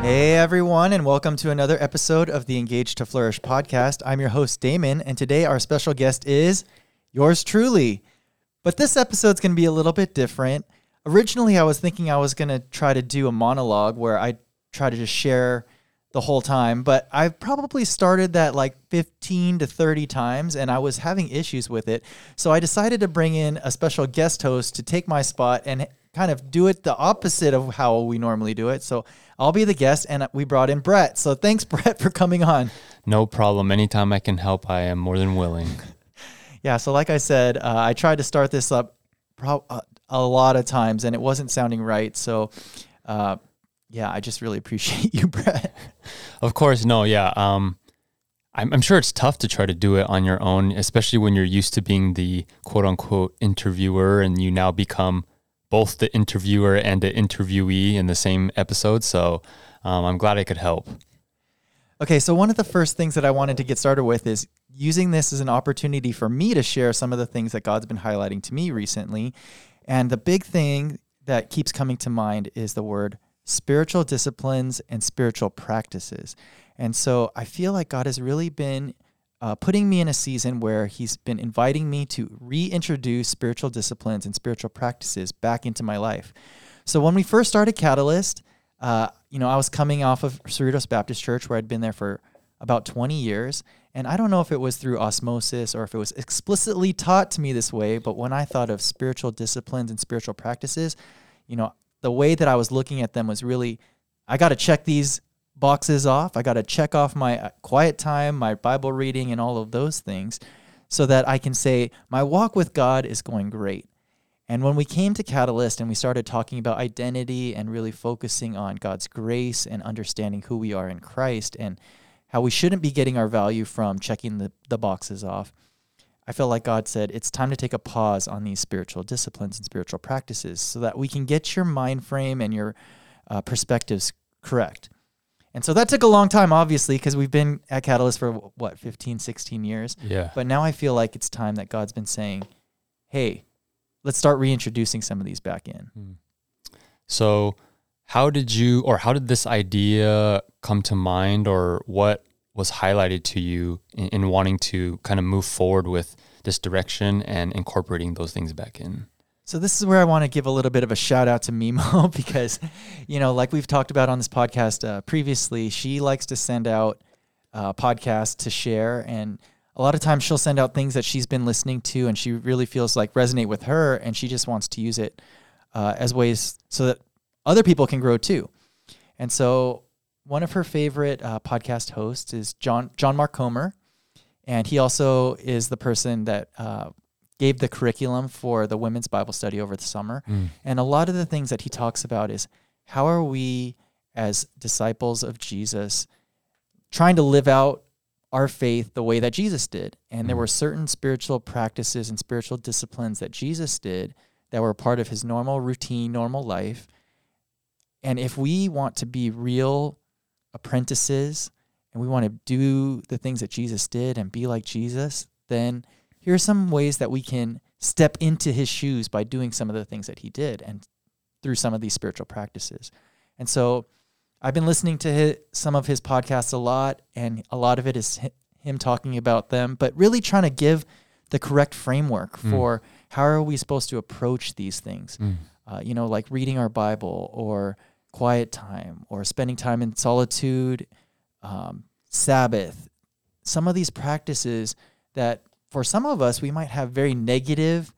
Hey everyone, and welcome to another episode of the Engage to Flourish podcast. I'm your host, Damon, and today our special guest is yours truly. But this episode's going to be a little bit different. Originally, I was thinking I was going to try to do a monologue where I try to just share the whole time, but I've probably started that like 15 to 30 times, and I was having issues with it. So I decided to bring in a special guest host to take my spot and kind of do it the opposite of how we normally do it. So I'll be the guest, and we brought in Brett. So thanks, Brett, for coming on. No problem. Anytime I can help, I am more than willing. Yeah, so like I said, I tried to start this up a lot of times, and it wasn't sounding right. So, yeah, I just really appreciate you, Brett. Of course, no, yeah. I'm sure it's tough to try to do it on your own, especially when you're used to being the quote-unquote interviewer, and you now become both the interviewer and the interviewee in the same episode. So I'm glad I could help. Okay, so one of the first things that I wanted to get started with is using this as an opportunity for me to share some of the things that God's been highlighting to me recently. And the big thing that keeps coming to mind is the word spiritual disciplines and spiritual practices. And so I feel like God has really been putting me in a season where he's been inviting me to reintroduce spiritual disciplines and spiritual practices back into my life. So when we first started Catalyst, I was coming off of Cerritos Baptist Church, where I'd been there for about 20 years. And I don't know if it was through osmosis or if it was explicitly taught to me this way, but when I thought of spiritual disciplines and spiritual practices, the way that I was looking at them was really, I got to check these boxes off. I got to check off my quiet time, my Bible reading, and all of those things so that I can say my walk with God is going great. And when we came to Catalyst and we started talking about identity and really focusing on God's grace and understanding who we are in Christ and how we shouldn't be getting our value from checking the boxes off, I felt like God said, it's time to take a pause on these spiritual disciplines and spiritual practices so that we can get your mind frame and your perspectives correct. And so that took a long time, obviously, because we've been at Catalyst for, 15, 16 years? Yeah. But now I feel like it's time that God's been saying, hey, let's start reintroducing some of these back in. So how did this idea come to mind, or what was highlighted to you in wanting to kind of move forward with this direction and incorporating those things back in? So this is where I want to give a little bit of a shout out to Mimo because, like we've talked about on this podcast previously, she likes to send out podcasts to share. And a lot of times she'll send out things that she's been listening to and she really feels like resonate with her. And she just wants to use it as ways so that other people can grow too. And so one of her favorite podcast hosts is John Mark Comer. And he also is the person that gave the curriculum for the women's Bible study over the summer. And a lot of the things that he talks about is how are we as disciples of Jesus trying to live out our faith the way that Jesus did. And there were certain spiritual practices and spiritual disciplines that Jesus did that were part of his normal routine, normal life. And if we want to be real apprentices and we want to do the things that Jesus did and be like Jesus, then here are some ways that we can step into his shoes by doing some of the things that he did and through some of these spiritual practices. And so I've been listening to some of his podcasts a lot, and a lot of it is him talking about them, but really trying to give the correct framework for how are we supposed to approach these things, like reading our Bible or quiet time or spending time in solitude, Sabbath, some of these practices that for some of us, we might have very negative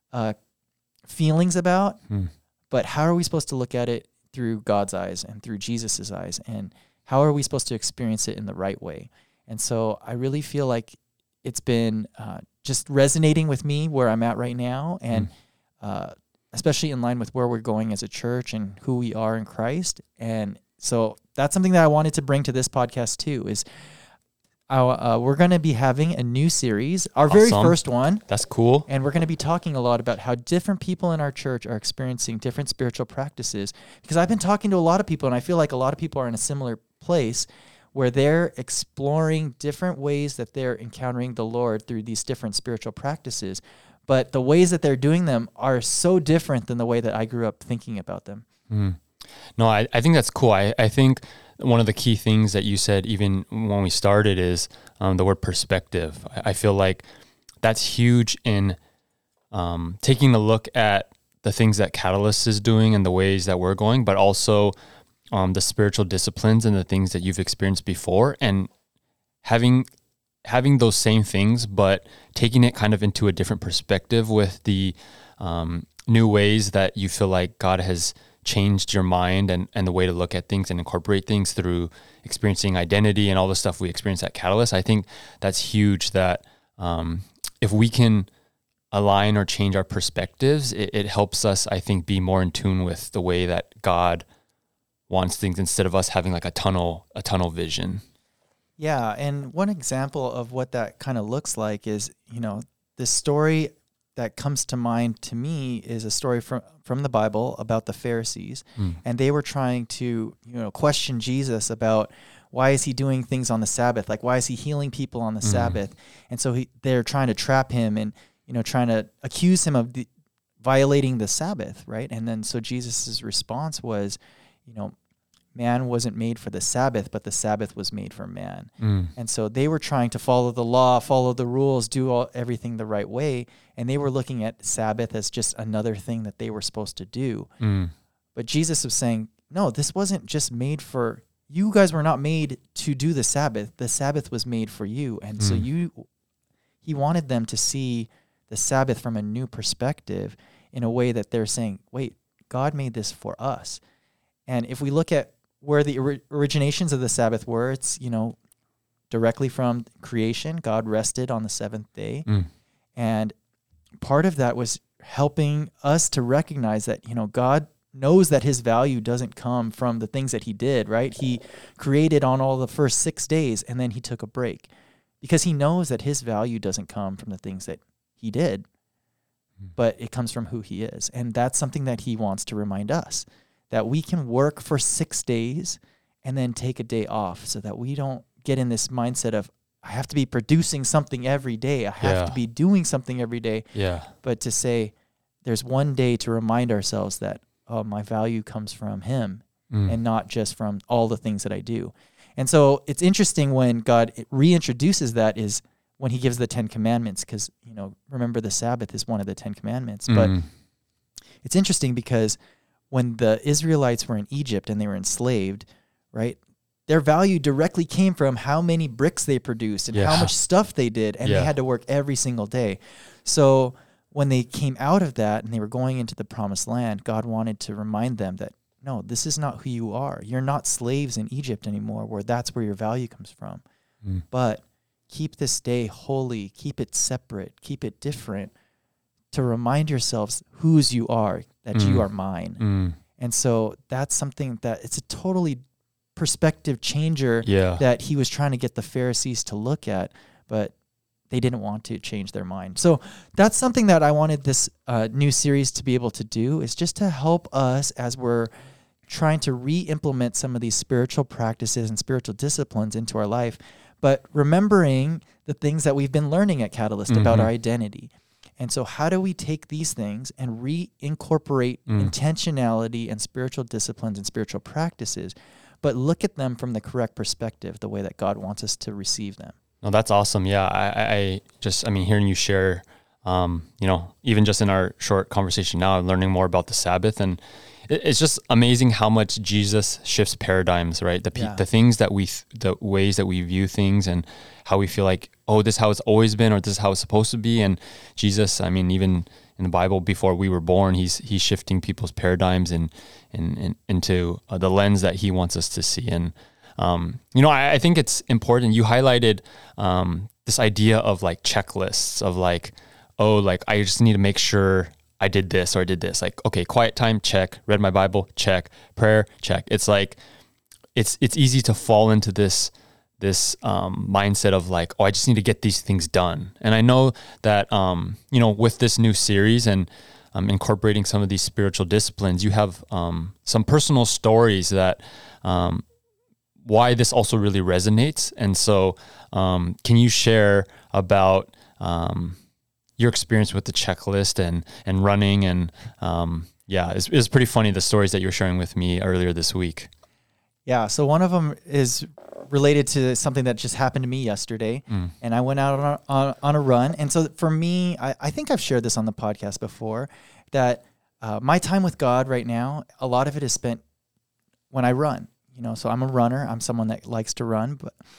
feelings about, but how are we supposed to look at it through God's eyes and through Jesus's eyes? And how are we supposed to experience it in the right way? And so I really feel like it's been just resonating with me where I'm at right now, and especially in line with where we're going as a church and who we are in Christ. And so that's something that I wanted to bring to this podcast too, is we're going to be having a new series, our very first one. That's cool. And we're going to be talking a lot about how different people in our church are experiencing different spiritual practices. Because I've been talking to a lot of people, and I feel like a lot of people are in a similar place where they're exploring different ways that they're encountering the Lord through these different spiritual practices. But the ways that they're doing them are so different than the way that I grew up thinking about them. No, I think that's cool. I think one of the key things that you said, even when we started, is the word perspective. I feel like that's huge in taking a look at the things that Catalyst is doing and the ways that we're going, but also the spiritual disciplines and the things that you've experienced before, and having those same things, but taking it kind of into a different perspective with the new ways that you feel like God has changed your mind and the way to look at things and incorporate things through experiencing identity and all the stuff we experience at Catalyst. I think that's huge, that if we can align or change our perspectives, it helps us, I think, be more in tune with the way that God wants things, instead of us having like a tunnel vision. Yeah, and one example of what that kind of looks like is, the story that comes to mind to me is a story from the Bible about the Pharisees, and they were trying to, question Jesus about why is he doing things on the Sabbath? Like, why is he healing people on the Sabbath? And so they're trying to trap him and, trying to accuse him of violating the Sabbath, right? And then so Jesus's response was, man wasn't made for the Sabbath, but the Sabbath was made for man. And so they were trying to follow the law, follow the rules, do everything the right way. And they were looking at Sabbath as just another thing that they were supposed to do. But Jesus was saying, no, this wasn't just made for, you guys were not made to do the Sabbath. The Sabbath was made for you. And so he wanted them to see the Sabbath from a new perspective, in a way that they're saying, wait, God made this for us. And if we look at where the originations of the Sabbath were, it's, directly from creation. God rested on the seventh day. And part of that was helping us to recognize that, God knows that his value doesn't come from the things that he did, right? He created on all the first 6 days, and then he took a break, because he knows that his value doesn't come from the things that he did, but it comes from who he is. And that's something that he wants to remind us, that we can work for 6 days and then take a day off, so that we don't get in this mindset of, I have to be producing something every day. I have to be doing something every day. Yeah. But to say, there's one day to remind ourselves that, oh, my value comes from him and not just from all the things that I do. And so it's interesting when God reintroduces that, is when he gives the 10 commandments, because, remember, the Sabbath is one of the 10 commandments. But it's interesting because when the Israelites were in Egypt and they were enslaved, right, their value directly came from how many bricks they produced and how much stuff they did, and they had to work every single day. So when they came out of that and they were going into the promised land, God wanted to remind them that, no, this is not who you are. You're not slaves in Egypt anymore, where that's where your value comes from. But keep this day holy, keep it separate, keep it different, to remind yourselves whose you are, that you are mine. And so that's something that it's a totally perspective changer that he was trying to get the Pharisees to look at, but they didn't want to change their mind. So that's something that I wanted this new series to be able to do, is just to help us as we're trying to re-implement some of these spiritual practices and spiritual disciplines into our life, but remembering the things that we've been learning at Catalyst about our identity. And so how do we take these things and reincorporate intentionality and spiritual disciplines and spiritual practices, but look at them from the correct perspective, the way that God wants us to receive them? No, that's awesome. Yeah. I mean, hearing you share, even just in our short conversation now, I'm learning more about the Sabbath, and it's just amazing how much Jesus shifts paradigms, right? The things that the ways that we view things, and how we feel like, oh, this is how it's always been, or this is how it's supposed to be. And Jesus, I mean, even in the Bible, before we were born, he's shifting people's paradigms and into the lens that he wants us to see. And I think it's important. You highlighted this idea of like checklists of like, oh, like I just need to make sure I did this or I did this. Like, okay, quiet time, check. Read my Bible, check. Prayer, check. It's like, it's easy to fall into this mindset of like, oh, I just need to get these things done. And I know that, with this new series and incorporating some of these spiritual disciplines, you have some personal stories that why this also really resonates. And so can you share about your experience with the checklist and running? And it was pretty funny, the stories that you were sharing with me earlier this week. Yeah. So one of them is related to something that just happened to me yesterday, and I went out on a run. And so for me, I think I've shared this on the podcast before, that my time with God right now, a lot of it is spent when I run. So I'm a runner. I'm someone that likes to run,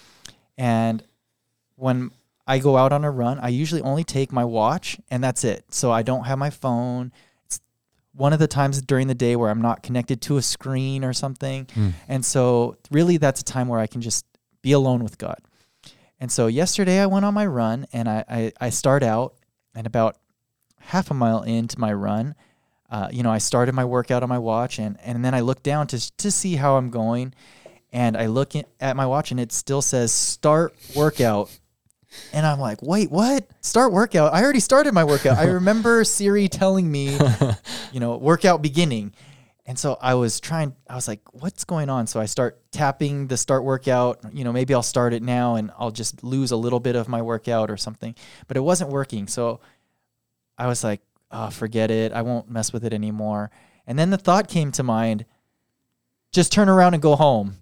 and when I go out on a run, I usually only take my watch, and that's it. So I don't have my phone. It's one of the times during the day where I'm not connected to a screen or something. And so really that's a time where I can just be alone with God. And so yesterday I went on my run, and I start out, and about half a mile into my run, I started my workout on my watch, and then I look down to see how I'm going. And I look at my watch, and it still says start workout. And I'm like, wait, what? Start workout? I already started my workout. I remember Siri telling me, workout beginning. And so I was like, what's going on? So I start tapping the start workout. Maybe I'll start it now and I'll just lose a little bit of my workout or something. But it wasn't working. So I was like, oh, forget it. I won't mess with it anymore. And then the thought came to mind, just turn around and go home.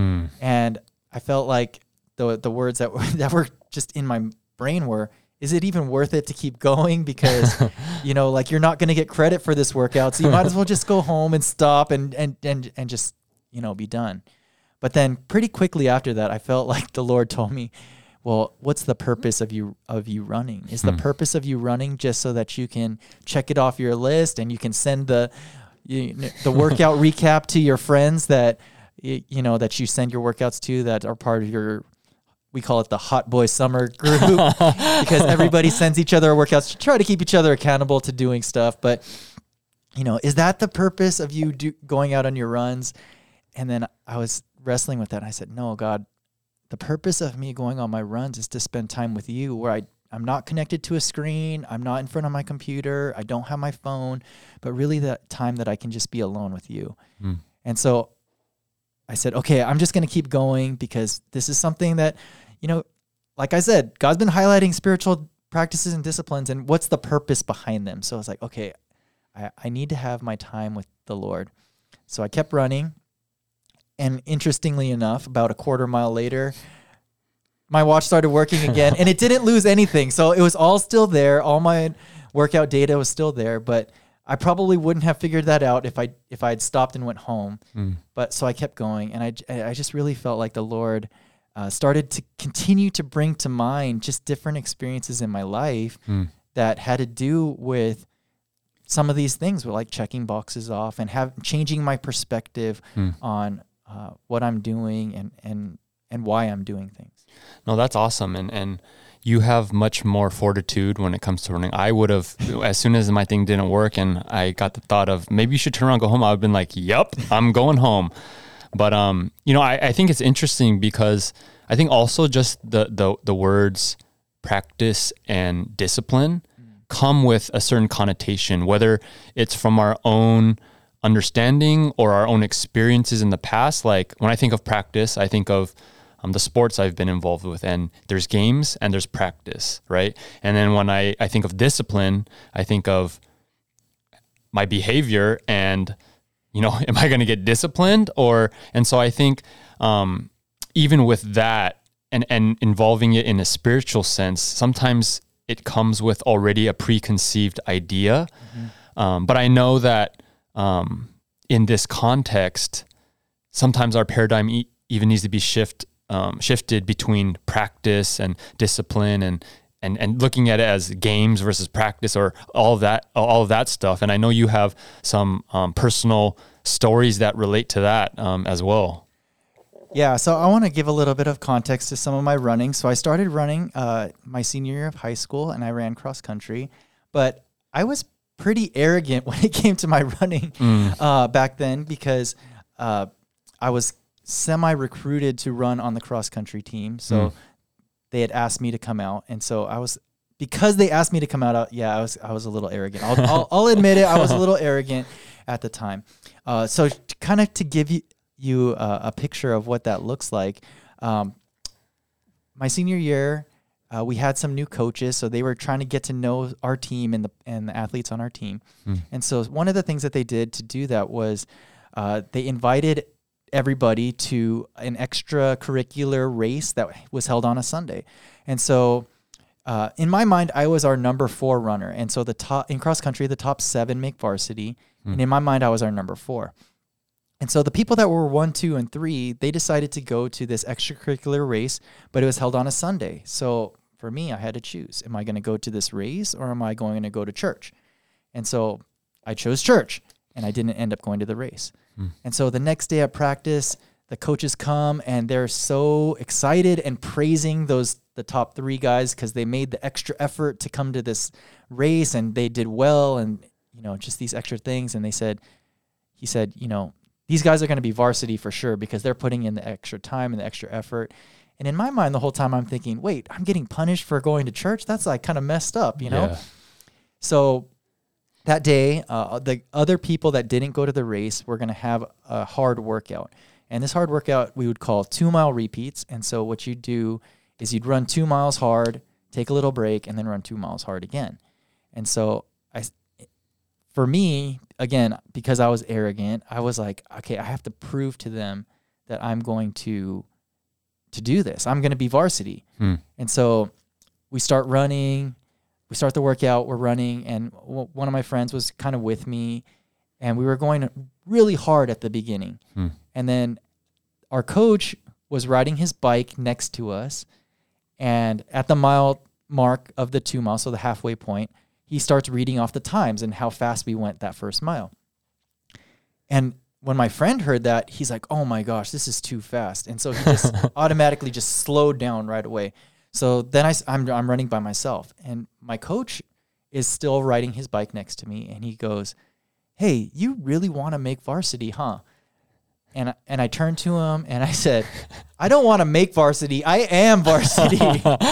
And I felt like the words that were just in my brain were, is it even worth it to keep going? Because, you're not going to get credit for this workout. So you might as well just go home and stop and just, be done. But then pretty quickly after that, I felt like the Lord told me, well, what's the purpose of you running? Is the purpose of you running just so that you can check it off your list and you can send the workout recap to your friends that you send your workouts to, that are part of your, we call it the Hot Boy Summer group, because everybody sends each other workouts to try to keep each other accountable to doing stuff. But, is that the purpose of you going out on your runs? And then I was wrestling with that. And I said, no, God, the purpose of me going on my runs is to spend time with you, where I'm not connected to a screen. I'm not in front of my computer. I don't have my phone, but really that time that I can just be alone with you. And so I said, okay, I'm just going to keep going, because this is something that, like I said, God's been highlighting spiritual practices and disciplines, and what's the purpose behind them? So I was like, okay, I need to have my time with the Lord. So I kept running. And interestingly enough, about a quarter mile later, my watch started working again, and it didn't lose anything. So it was all still there. All my workout data was still there, but I probably wouldn't have figured that out if I had stopped and went home. But so I kept going, and I just really felt like the Lord started to continue to bring to mind just different experiences in my life that had to do with some of these things, were like checking boxes off and changing my perspective on what I'm doing and why I'm doing things. No, that's awesome. And you have much more fortitude when it comes to running. I would have, as soon as my thing didn't work and I got the thought of maybe you should turn around, go home, I would have been like, yep, I'm going home. But, I think it's interesting because I think also just the words practice and discipline come with a certain connotation, whether it's from our own understanding or our own experiences in the past. Like when I think of practice, I think of the sports I've been involved with, and there's games and there's practice, right? And then when I think of discipline, I think of my behavior and, am I going to get disciplined? And so I think even with that and involving it in a spiritual sense, sometimes it comes with already a preconceived idea. But I know that in this context, sometimes our paradigm even needs to be shifted between practice and discipline and looking at it as games versus practice, or all of that stuff. And I know you have some personal stories that relate to that as well. Yeah, so I want to give a little bit of context to some of my running. So I started running my senior year of high school, and I ran cross country, but I was pretty arrogant when it came to my running back then, because I was semi-recruited to run on the cross country team. So they had asked me to come out, and so because they asked me to come out, I was a little arrogant. I'll admit it, I was a little arrogant at the time. So kind of to give you a picture of what that looks like. My senior year, we had some new coaches, so they were trying to get to know our team and the athletes on our team. And so one of the things that they did to do that was they invited everybody to an extracurricular race that was held on a Sunday. And so in my mind, I was our number 4 runner. And so in cross country, the top 7 make varsity. And in my mind, I was our number 4. And so the people that were 1, 2, and 3, they decided to go to this extracurricular race, but it was held on a Sunday. So for me, I had to choose. Am I going to go to this race or am I going to go to church? And so I chose church, and I didn't end up going to the race. And so the next day at practice, the coaches come and they're so excited and praising the top 3 guys because they made the extra effort to come to this race and they did well and, just these extra things. And he said, these guys are going to be varsity for sure because they're putting in the extra time and the extra effort. And in my mind, the whole time I'm thinking, wait, I'm getting punished for going to church? That's like kind of messed up, Yeah. So that day, the other people that didn't go to the race were going to have a hard workout. And this hard workout we would call 2-mile repeats. And so what you'd do is you'd run 2 miles hard, take a little break, and then run 2 miles hard again. And so for me, again, because I was arrogant, I was like, okay, I have to prove to them that I'm going to do this. I'm going to be varsity. And so we start running. We start the workout, we're running, and one of my friends was kind of with me, and we were going really hard at the beginning. And then our coach was riding his bike next to us, and at the mile mark of the 2 miles, so the halfway point, he starts reading off the times and how fast we went that first mile. And when my friend heard that, he's like, oh my gosh, this is too fast. And so he just automatically just slowed down right away. So then I'm running by myself, and my coach is still riding his bike next to me, and he goes, hey, you really want to make varsity, huh? And I turned to him, and I said, I don't want to make varsity. I am varsity.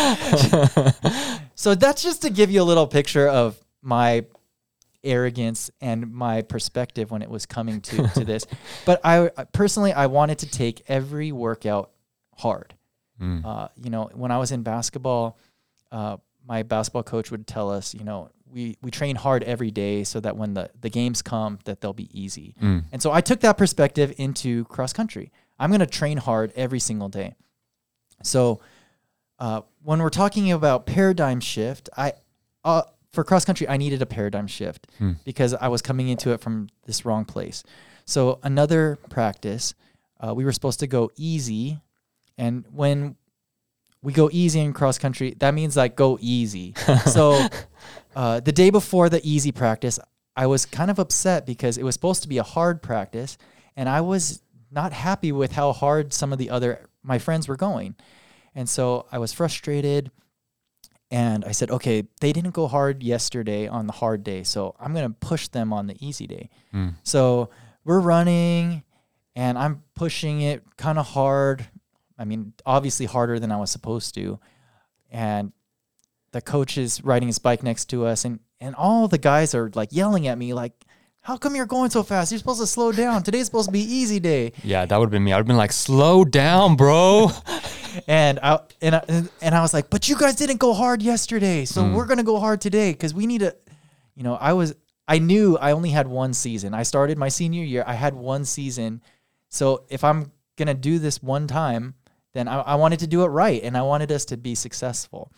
So that's just to give you a little picture of my arrogance and my perspective when it was coming to this. But I personally wanted to take every workout hard. When I was in basketball, my basketball coach would tell us, we train hard every day so that when the games come, that they'll be easy. And so I took that perspective into cross country. I'm going to train hard every single day. So when we're talking about paradigm shift, for cross country, I needed a paradigm shift because I was coming into it from this wrong place. So another practice, we were supposed to go easy. And when we go easy in cross country, that means like go easy. So the day before the easy practice, I was kind of upset because it was supposed to be a hard practice, and I was not happy with how hard some of my friends were going. And so I was frustrated, and I said, okay, they didn't go hard yesterday on the hard day, so I'm going to push them on the easy day. So we're running, and I'm pushing it kind of hard. I mean, obviously harder than I was supposed to. And the coach is riding his bike next to us, and all the guys are like yelling at me like, how come you're going so fast? You're supposed to slow down. Today's supposed to be easy day. Yeah, that would have been me. I would have been like, slow down, bro. and I was like, but you guys didn't go hard yesterday, so we're going to go hard today because we need to, I knew I only had one season. I started my senior year. I had one season. So if I'm going to do this one time, then I wanted to do it right, and I wanted us to be successful.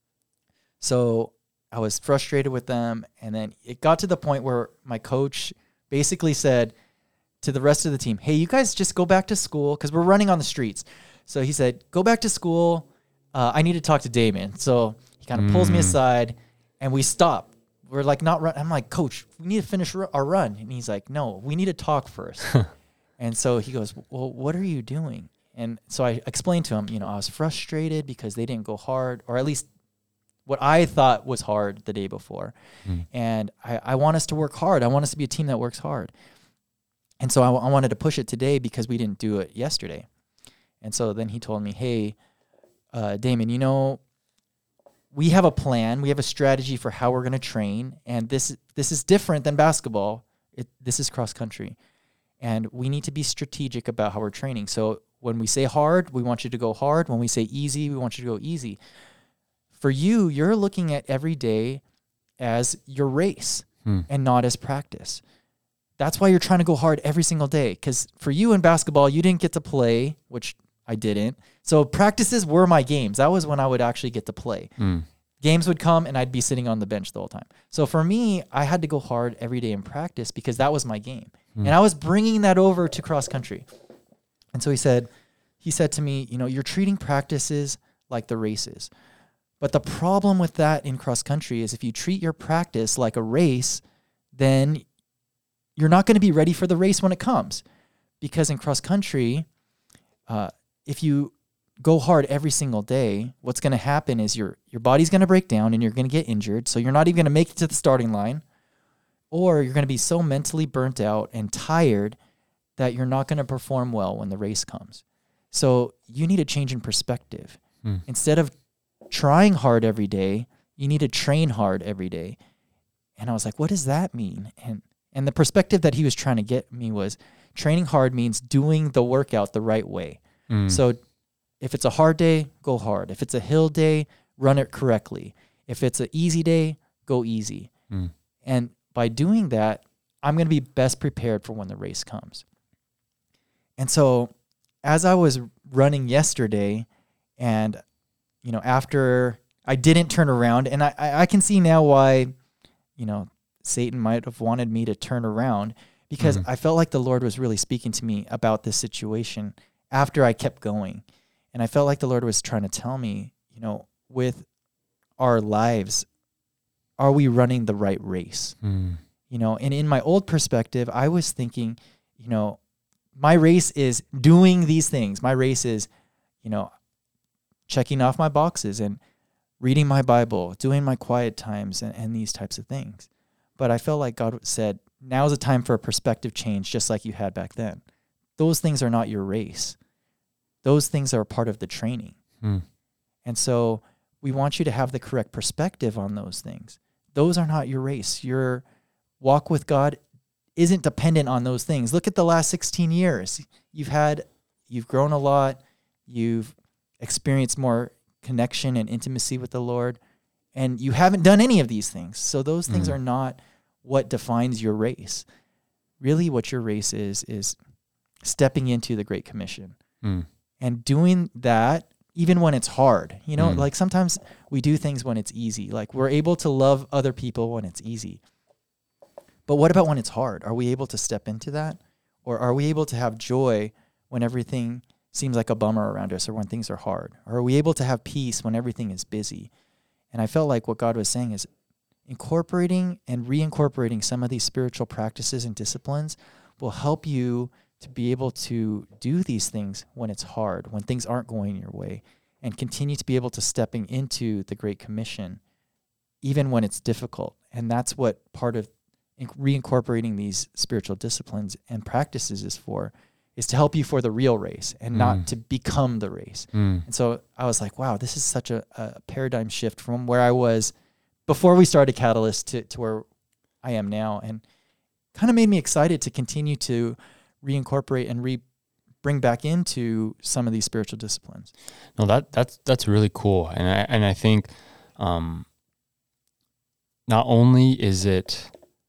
So I was frustrated with them, and then it got to the point where my coach basically said to the rest of the team, hey, you guys just go back to school, because we're running on the streets. So he said, go back to school. I need to talk to Damon. So he kind of pulls me aside, and we stop. We're like, not run. I'm like, coach, we need to finish our run. And he's like, no, we need to talk first. And so he goes, well, what are you doing? And so I explained to him, I was frustrated because they didn't go hard, or at least what I thought was hard the day before. And I want us to work hard. I want us to be a team that works hard. And so I wanted to push it today because we didn't do it yesterday. And so then he told me, hey, Damon, we have a plan. We have a strategy for how we're going to train. And this is different than basketball. This is cross country. And we need to be strategic about how we're training. So when we say hard, we want you to go hard. When we say easy, we want you to go easy. For you, you're looking at every day as your race and not as practice. That's why you're trying to go hard every single day. Because for you in basketball, you didn't get to play, which I didn't. So practices were my games. That was when I would actually get to play. Games would come and I'd be sitting on the bench the whole time. So for me, I had to go hard every day in practice because that was my game. And I was bringing that over to cross country. And so he said to me, you're treating practices like the races. But the problem with that in cross country is if you treat your practice like a race, then you're not going to be ready for the race when it comes. Because in cross country, if you go hard every single day, what's going to happen is your body's going to break down and you're going to get injured. So you're not even going to make it to the starting line, or you're going to be so mentally burnt out and tired that you're not going to perform well when the race comes. So you need a change in perspective. Instead of trying hard every day, you need to train hard every day. And I was like, what does that mean? And the perspective that he was trying to get me was training hard means doing the workout the right way. So if it's a hard day, go hard. If it's a hill day, run it correctly. If it's an easy day, go easy. And by doing that, I'm going to be best prepared for when the race comes. And so as I was running yesterday and, after I didn't turn around, and I can see now why, Satan might have wanted me to turn around, because I felt like the Lord was really speaking to me about this situation after I kept going. And I felt like the Lord was trying to tell me, with our lives, are we running the right race? And in my old perspective, I was thinking, my race is doing these things. My race is, checking off my boxes and reading my Bible, doing my quiet times and these types of things. But I felt like God said, now's the time for a perspective change, just like you had back then. Those things are not your race. Those things are part of the training. And so we want you to have the correct perspective on those things. Those are not your race. Your walk with God isn't dependent on those things. Look at the last 16 years. You've grown a lot. You've experienced more connection and intimacy with the Lord, and you haven't done any of these things. So those things are not what defines your race. Really what your race is stepping into the Great Commission and doing that even when it's hard. Like sometimes we do things when it's easy. Like we're able to love other people when it's easy. But what about when it's hard? Are we able to step into that? Or are we able to have joy when everything seems like a bummer around us, or when things are hard? Or are we able to have peace when everything is busy? And I felt like what God was saying is incorporating and reincorporating some of these spiritual practices and disciplines will help you to be able to do these things when it's hard, when things aren't going your way, and continue to be able to stepping into the Great Commission, even when it's difficult. And that's what part of reincorporating these spiritual disciplines and practices is to help you for the real race and not to become the race. And so I was like, wow, this is such a paradigm shift from where I was before we started Catalyst to where I am now, and kind of made me excited to continue to reincorporate and bring back into some of these spiritual disciplines. No, that's really cool. And I think not only is it,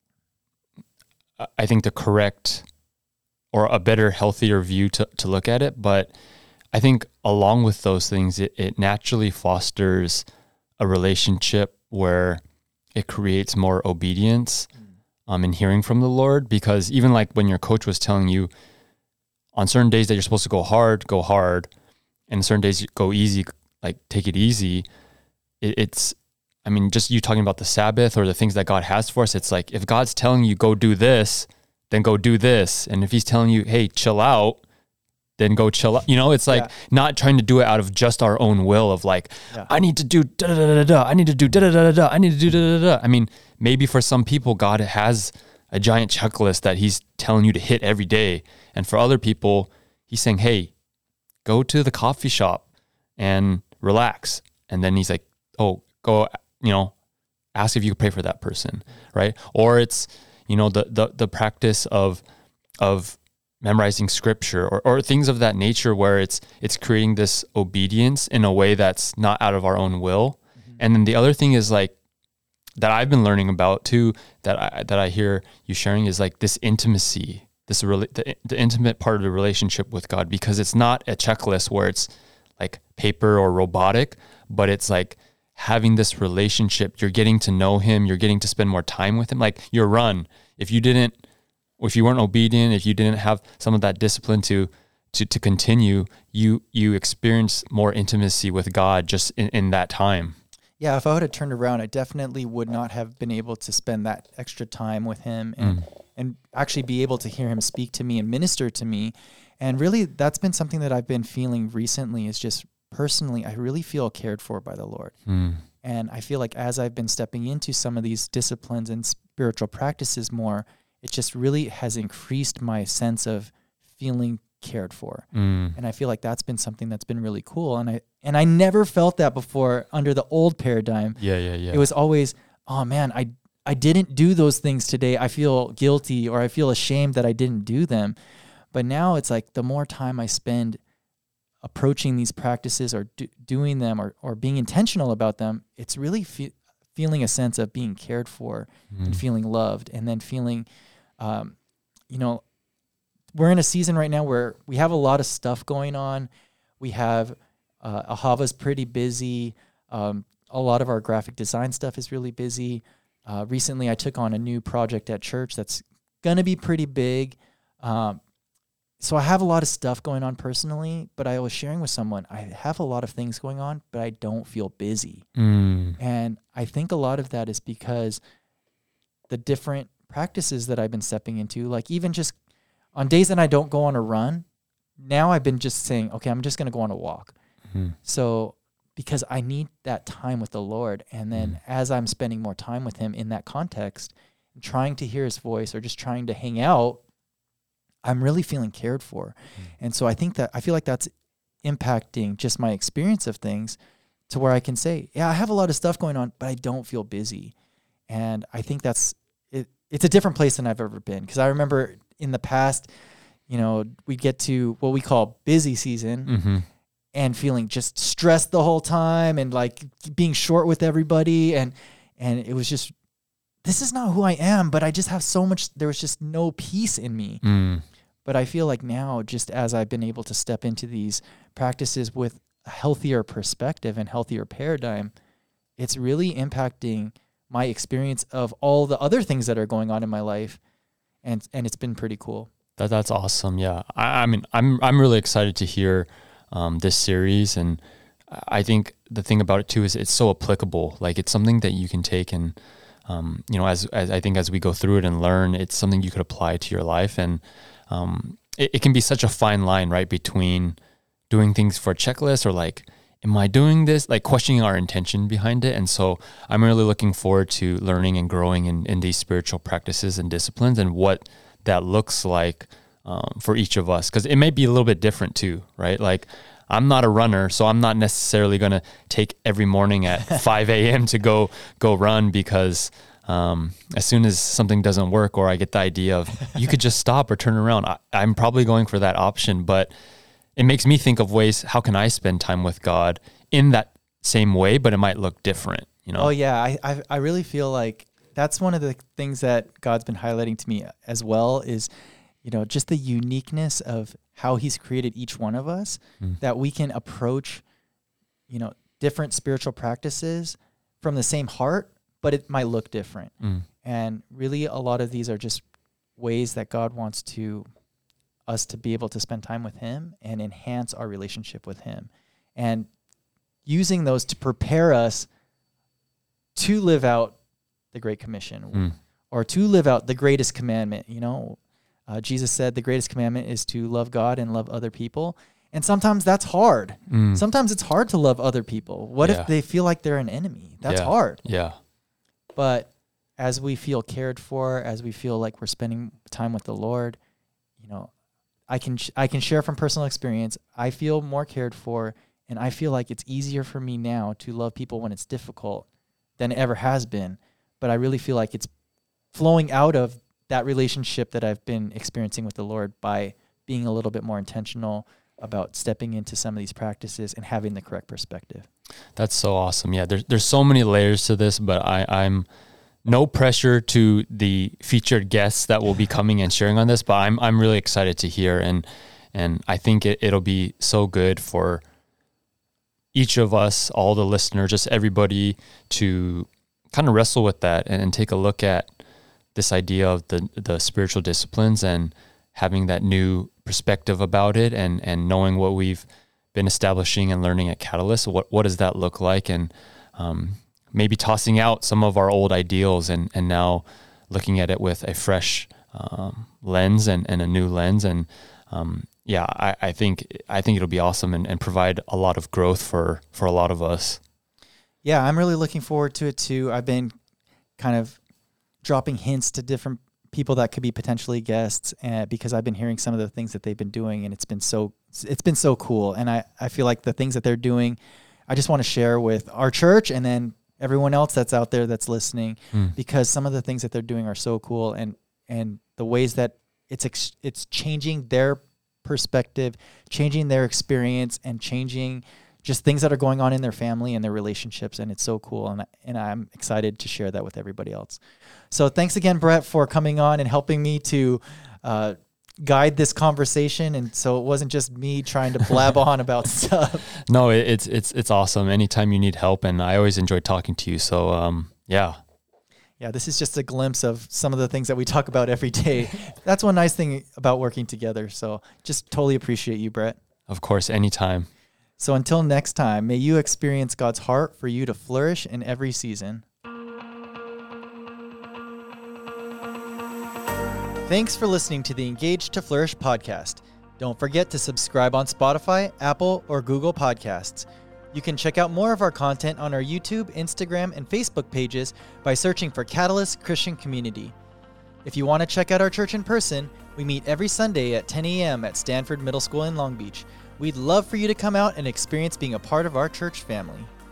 I think, the correct or a better, healthier view to look at it, but I think along with those things, it naturally fosters a relationship where it creates more obedience in hearing from the Lord. Because even like when your coach was telling you on certain days that you're supposed to go hard, and certain days you go easy, like take it easy, it's, I mean, just you talking about the Sabbath or the things that God has for us, it's like if God's telling you go do this, then go do this. And if he's telling you, hey, chill out, then go chill out. It's like not trying to do it out of just our own will of like, I need to do da-da-da-da-da, I need to do da-da-da-da-da, I need to do da-da-da-da. I mean, maybe for some people, God has a giant checklist that he's telling you to hit every day. And for other people, he's saying, hey, go to the coffee shop and relax. And then he's like, oh, go, ask if you could pray for that person, right? Or it's, the practice of memorizing scripture or things of that nature where it's creating this obedience in a way that's not out of our own will. And then the other thing is like that I've been learning about too, that I hear you sharing is like this intimacy, the intimate part of the relationship with God, because it's not a checklist where it's like paper or robotic, but it's like having this relationship. You're getting to know him. You're getting to spend more time with him. Like your run, if you weren't obedient, if you didn't have some of that discipline to continue, you experience more intimacy with God just in that time. Yeah, if I would have turned around, I definitely would not have been able to spend that extra time with him and actually be able to hear him speak to me and minister to me. And really, that's been something that I've been feeling recently, is just personally, I really feel cared for by the Lord. And I feel like as I've been stepping into some of these disciplines and spiritual practices more, it just really has increased my sense of feeling cared for. And I feel like that's been something that's been really cool. And I never felt that before under the old paradigm. Yeah. It was always, oh man, I didn't do those things today. I feel guilty, or I feel ashamed that I didn't do them. But now it's like the more time I spend approaching these practices or doing them or being intentional about them, it's really feeling a sense of being cared for and feeling loved, and then feeling, we're in a season right now where we have a lot of stuff going on. We have Ahava's pretty busy. A lot of our graphic design stuff is really busy. Recently, I took on a new project at church that's going to be pretty big. So I have a lot of stuff going on personally, but I was sharing with someone, I have a lot of things going on, but I don't feel busy. And I think a lot of that is because the different practices that I've been stepping into, like even just on days that I don't go on a run, now I've been just saying, okay, I'm just going to go on a walk. So because I need that time with the Lord. And then as I'm spending more time with him in that context, and trying to hear his voice or just trying to hang out, I'm really feeling cared for. And so I feel like that's impacting just my experience of things, to where I can say, yeah, I have a lot of stuff going on, but I don't feel busy. And I think that's it. It's a different place than I've ever been. Because I remember in the past, we'd get to what we call busy season and feeling just stressed the whole time and like being short with everybody. And it was just, this is not who I am, but I just have so much, there was just no peace in me. But I feel like now, just as I've been able to step into these practices with a healthier perspective and healthier paradigm, it's really impacting my experience of all the other things that are going on in my life. And it's been pretty cool. That's awesome. Yeah. I mean, I'm really excited to hear this series. And I think the thing about it too is it's so applicable. Like it's something that you can take and, as I think as we go through it and learn, it's something you could apply to your life. And it can be such a fine line, right, between doing things for a checklist or like, am I doing this? Like questioning our intention behind it. And so I'm really looking forward to learning and growing in these spiritual practices and disciplines and what that looks like for each of us. Because it may be a little bit different too, right? Like I'm not a runner, so I'm not necessarily going to take every morning at 5 a.m. to go run, because as soon as something doesn't work or I get the idea of you could just stop or turn around, I'm probably going for that option. But it makes me think of ways, how can I spend time with God in that same way, but it might look different, Oh yeah. I really feel like that's one of the things that God's been highlighting to me as well is, just the uniqueness of how he's created each one of us, that we can approach, different spiritual practices from the same heart, but it might look different. And really a lot of these are just ways that God wants us to be able to spend time with him and enhance our relationship with him, and using those to prepare us to live out the Great Commission or to live out the greatest commandment. Jesus said the greatest commandment is to love God and love other people. And sometimes that's hard. Sometimes it's hard to love other people. What if they feel like they're an enemy? That's hard. Yeah. But as we feel cared for, as we feel like we're spending time with the Lord, I can share from personal experience. I feel more cared for, and I feel like it's easier for me now to love people when it's difficult than it ever has been. But I really feel like it's flowing out of that relationship that I've been experiencing with the Lord by being a little bit more intentional, about stepping into some of these practices and having the correct perspective. That's so awesome. Yeah, there's so many layers to this, but I'm no pressure to the featured guests that will be coming and sharing on this, but I'm really excited to hear, and I think it'll be so good for each of us, all the listeners, just everybody to kind of wrestle with that and take a look at this idea of the spiritual disciplines and having that new perspective about it, and knowing what we've been establishing and learning at Catalyst. What does that look like? And maybe tossing out some of our old ideals and now looking at it with a fresh lens and a new lens. And I think it'll be awesome and provide a lot of growth for a lot of us. Yeah, I'm really looking forward to it too. I've been kind of dropping hints to different people that could be potentially guests, because I've been hearing some of the things that they've been doing, and it's been so cool. And I feel like the things that they're doing, I just want to share with our church and then everyone else that's out there that's listening, because some of the things that they're doing are so cool, and the ways that it's changing their perspective, changing their experience, and changing just things that are going on in their family and their relationships. And it's so cool. And I'm excited to share that with everybody else. So thanks again, Brett, for coming on and helping me to guide this conversation. And so it wasn't just me trying to blab on about stuff. No, it's awesome. Anytime you need help. And I always enjoy talking to you. So, yeah. Yeah, this is just a glimpse of some of the things that we talk about every day. That's one nice thing about working together. So just totally appreciate you, Brett. Of course, anytime. So until next time, may you experience God's heart for you to flourish in every season. Thanks for listening to the Engage to Flourish podcast. Don't forget to subscribe on Spotify, Apple, or Google Podcasts. You can check out more of our content on our YouTube, Instagram, and Facebook pages by searching for Catalyst Christian Community. If you want to check out our church in person, we meet every Sunday at 10 a.m. at Stanford Middle School in Long Beach. We'd love for you to come out and experience being a part of our church family.